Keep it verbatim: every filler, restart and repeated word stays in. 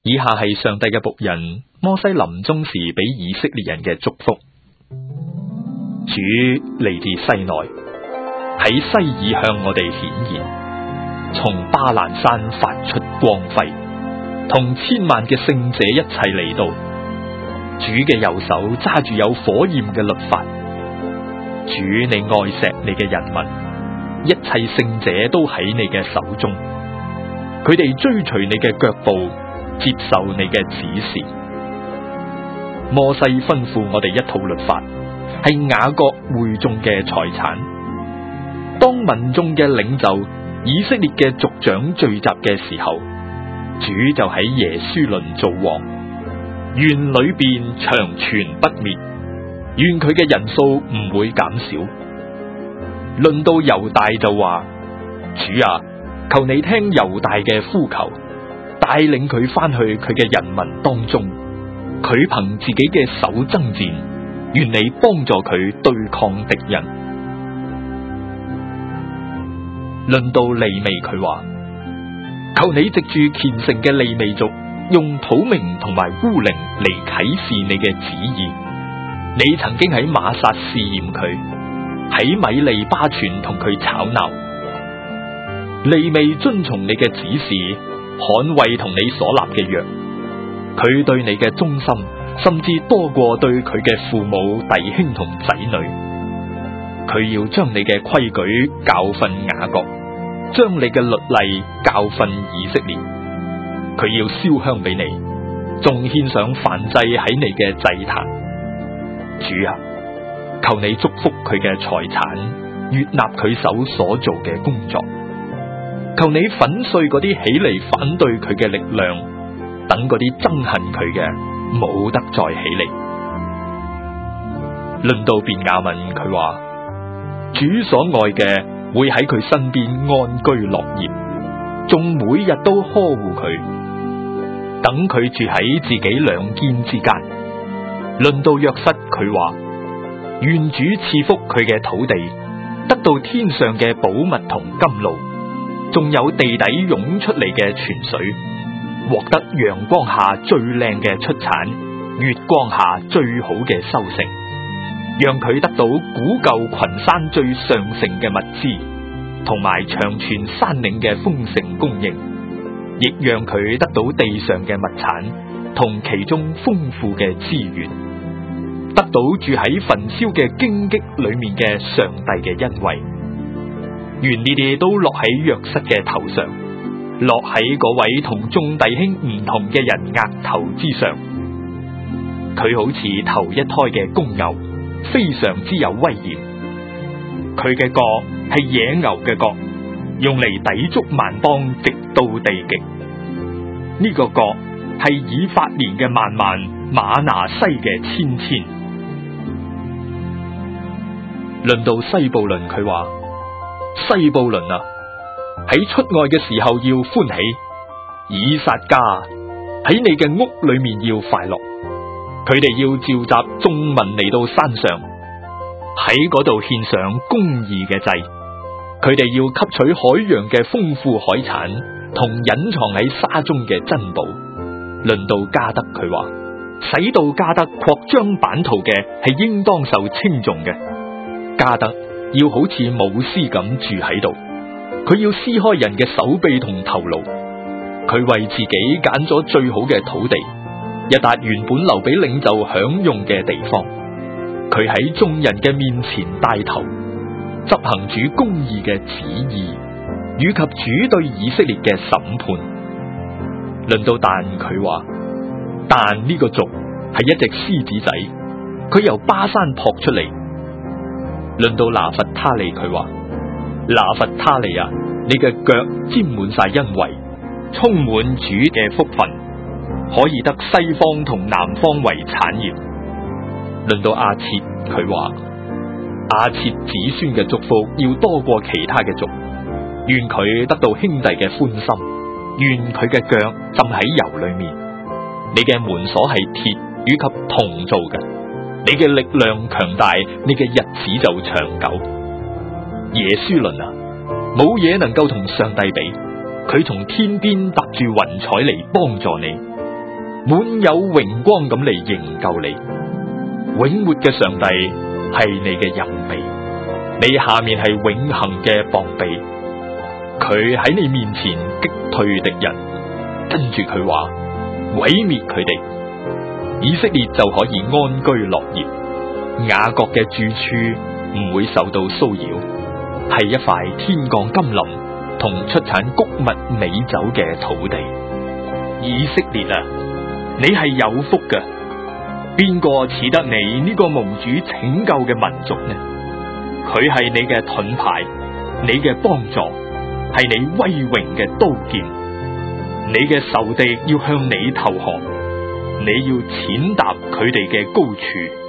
以下係上帝嘅僕人摩西臨終時俾以色列人嘅祝福。主嚟自西奈，喺西爾向我哋顯現，從巴蘭山發出光輝，同千萬嘅聖者一齊嚟到。主嘅右手揸住有火焰嘅律法。主，你愛錫你嘅人民，一切聖者都喺你嘅手中，佢哋追隨你嘅腳步，接受你嘅指示。摩西吩咐我哋一套律法，係雅各會眾嘅財產。當民眾嘅領袖以色列嘅族長聚集嘅時候，主就喺耶書崙做王，願裏邊長存不滅，願佢嘅人數唔會減少。論到猶大就話：主啊，求你聽猶大嘅呼求，帶領佢翻去佢嘅人民當中，佢憑自己嘅手爭戰，願你幫助佢對抗敵人。論到利未，佢話：求你藉住虔誠嘅利未族，用土明同埋烏靈嚟啟示你嘅旨意。你曾經喺瑪撒試驗佢，喺米利巴泉同佢吵鬧。利未遵從你嘅指示，捍衛同你所立嘅約。佢對你嘅忠心，甚至多過對佢嘅父母、弟兄同仔女。佢要將你嘅規矩教訓雅各，將你嘅律例教訓以色列。佢要燒香俾你，仲獻上燔祭喺你嘅祭壇。主啊，求你祝福佢嘅財產，悅納佢手所做嘅工作。求你粉碎嗰啲起嚟反對佢嘅力量，等嗰啲憎恨佢嘅冇得再起嚟。論到便雅憫，佢話：主所愛嘅會喺佢身邊安居樂業，仲每日都呵護佢，等佢住喺自己兩肩之間。論到約瑟，佢話：願主賜福佢嘅土地，得到天上嘅寶物同甘露，仲有地底湧出嚟嘅泉水，獲得陽光下最靚嘅出產，月光下最好嘅收成，讓佢得到古舊群山最上乘嘅物資，同埋長存山嶺嘅豐盛供應，亦讓佢得到地上嘅物產同其中豐富嘅資源，得到住喺焚燒嘅荊棘裏面嘅上帝嘅恩惠。願呢啲都落喺約瑟嘅頭上，落喺嗰位同眾弟兄唔同嘅人額頭之上。佢好似頭一胎嘅公牛，非常之有威嚴。佢嘅角係野牛嘅角，用嚟抵觸萬邦，直到地極。呢、這個角係以法蓮嘅萬萬，馬拿西嘅千千。論到西布倫，佢話：西布倫啊，喺出外嘅時候要歡喜；以撒家喺你嘅屋裏面要快樂。佢哋要召集眾民嚟到山上，喺嗰度獻上公義嘅祭。佢哋要吸取海洋嘅豐富海產，同隱藏喺沙中嘅珍寶。論到迦得，佢話：使到迦得擴張版圖嘅係應當受稱頌嘅。迦得要好似母獅咁住喺度，佢要撕開人嘅手臂同頭顱。佢為自己揀咗最好嘅土地，一笪原本留俾領袖享用嘅地方。佢喺眾人嘅面前帶頭，執行主公義嘅旨意，以及主對以色列嘅審判。論到但，佢話：但呢個族係一隻獅子仔，佢由巴山撲出嚟。論到拿弗他利，佢話：拿弗他利啊，你嘅腳沾滿晒恩惠，充滿主嘅福分，可以得西方同南方為產業。論到亞設，佢話：亞設子孫嘅祝福要多過其他嘅族，願佢得到兄弟嘅歡心，願佢嘅腳浸喺油裏面。你嘅門鎖係鐵與及銅做嘅，你嘅力量強大，你嘅日子就長久。耶書崙啊，冇嘢能夠同上帝比，佢從天邊搭住雲彩嚟幫助你， 滿有榮光咁嚟營救你。永活嘅上帝係你嘅右臂，你下面係永恆嘅膀臂。佢喺你面前擊退敵人，跟住佢話毀滅佢哋，以色列就可以安居樂業。雅各嘅住處唔會受到騷擾，係一塊天降甘霖同出產穀物美酒嘅土地。以色列啊，你係有福嘅，邊個似得你呢個蒙主拯救嘅民族呢？佢係你嘅盾牌，你嘅幫助，係你威榮嘅刀劍。你嘅仇敵要向你投降，你要踐踏佢哋嘅高處。